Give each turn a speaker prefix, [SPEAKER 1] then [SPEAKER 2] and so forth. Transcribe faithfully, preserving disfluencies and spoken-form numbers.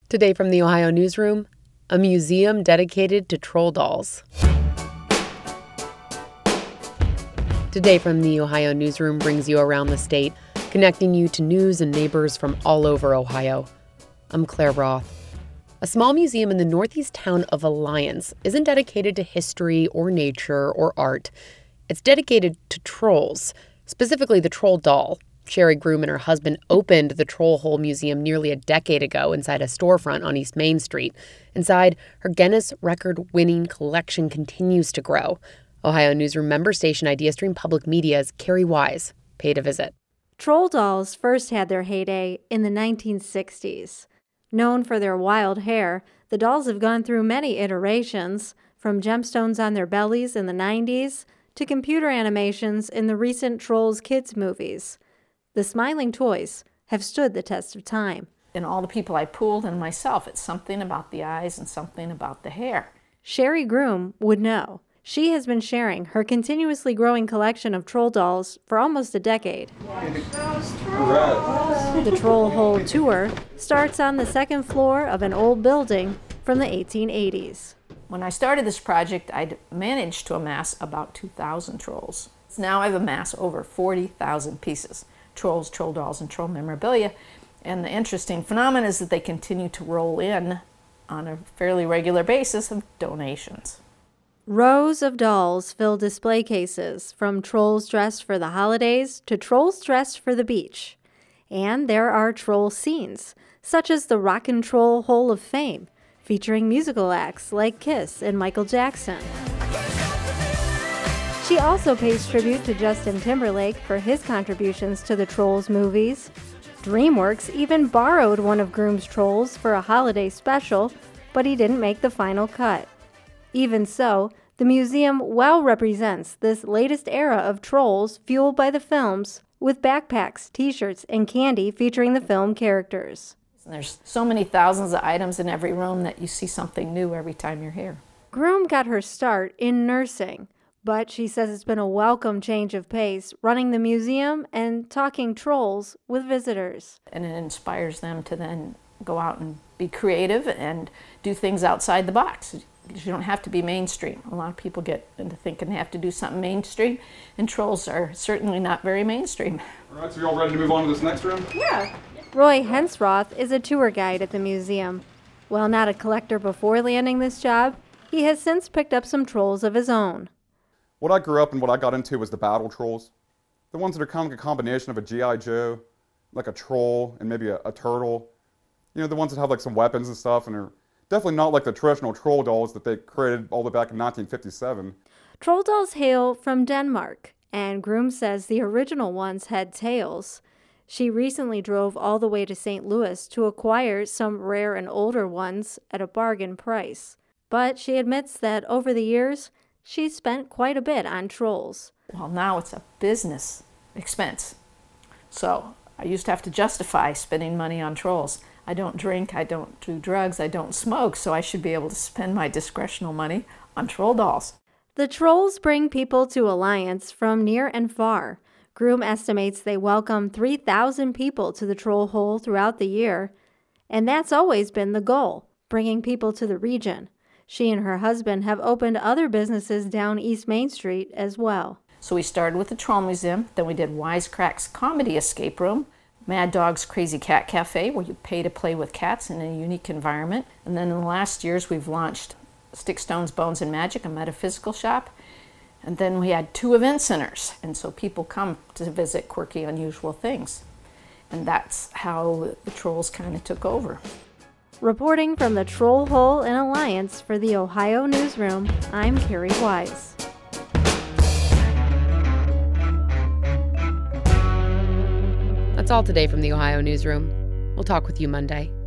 [SPEAKER 1] Today from the Ohio Newsroom, a museum dedicated to troll dolls. Today from the Ohio Newsroom brings you around the state, connecting you to news and neighbors from all over Ohio. I'm Claire Roth. A small museum in the northeast town of Alliance isn't dedicated to history or nature or art. It's dedicated to trolls, specifically the troll doll. Sherry Groom and her husband opened the Troll Hole Museum nearly a decade ago inside a storefront on East Main Street. Inside, her Guinness record-winning collection continues to grow. Ohio Newsroom member station IdeaStream Public Media's Carrie Wise paid a visit.
[SPEAKER 2] Troll dolls first had their heyday in the nineteen sixties. Known for their wild hair, the dolls have gone through many iterations, from gemstones on their bellies in the nineties to computer animations in the recent Trolls Kids movies. The smiling toys have stood the test of time.
[SPEAKER 3] And all the people I pooled and myself, it's something about the eyes and something about the hair.
[SPEAKER 2] Sherry Groom would know. She has been sharing her continuously growing collection of troll dolls for almost a decade. The Troll Hole Tour starts on the second floor of an old building from the eighteen eighties.
[SPEAKER 3] When I started this project, I'd managed to amass about two thousand trolls. Now I've amassed over forty thousand pieces. Trolls, troll dolls, and troll memorabilia. And the interesting phenomenon is that they continue to roll in on a fairly regular basis of donations.
[SPEAKER 2] Rows of dolls fill display cases, from trolls dressed for the holidays to trolls dressed for the beach. And there are troll scenes, such as the Rock and Troll Hole of Fame, featuring musical acts like Kiss and Michael Jackson. She also pays tribute to Justin Timberlake for his contributions to the Trolls movies. DreamWorks even borrowed one of Groom's trolls for a holiday special, but he didn't make the final cut. Even so, the museum well represents this latest era of trolls fueled by the films, with backpacks, t-shirts, and candy featuring the film characters.
[SPEAKER 3] And there's so many thousands of items in every room that you see something new every time you're here.
[SPEAKER 2] Groom got her start in nursing, but she says it's been a welcome change of pace running the museum and talking trolls with visitors.
[SPEAKER 3] And it inspires them to then go out and be creative and do things outside the box. You don't have to be mainstream. A lot of people get into thinking they have to do something mainstream, and trolls are certainly not very mainstream.
[SPEAKER 4] All right, so you're all ready to move on to this next room?
[SPEAKER 2] Yeah. Roy Hensroth is a tour guide at the museum. While not a collector before landing this job, he has since picked up some trolls of his own.
[SPEAKER 4] What I grew up and what I got into was the battle trolls. The ones that are kind of like a combination of a G I Joe, like a troll, and maybe a, a turtle. You know, the ones that have like some weapons and stuff, and are definitely not like the traditional troll dolls that they created all the way back in nineteen fifty-seven.
[SPEAKER 2] Troll dolls hail from Denmark, and Groom says the original ones had tails. She recently drove all the way to Saint Louis to acquire some rare and older ones at a bargain price. But she admits that over the years, she's spent quite a bit on trolls.
[SPEAKER 3] Well, now it's a business expense. So I used to have to justify spending money on trolls. I don't drink, I don't do drugs, I don't smoke, so I should be able to spend my discretional money on troll dolls.
[SPEAKER 2] The trolls bring people to Alliance from near and far. Groom estimates they welcome three thousand people to the Troll Hole throughout the year, and that's always been the goal, bringing people to the region. She and her husband have opened other businesses down East Main Street as well.
[SPEAKER 3] So we started with the Troll Museum, then we did Wisecrack's Comedy Escape Room, Mad Dog's Crazy Cat Cafe, where you pay to play with cats in a unique environment. And then in the last years, we've launched Stick, Stones, Bones, and Magic, a metaphysical shop. And then we had two event centers, and so people come to visit quirky, unusual things. And that's how the trolls kind of took over.
[SPEAKER 2] Reporting from the Troll Hole in Alliance for the Ohio Newsroom, I'm Carrie Wise.
[SPEAKER 1] That's all today from the Ohio Newsroom. We'll talk with you Monday.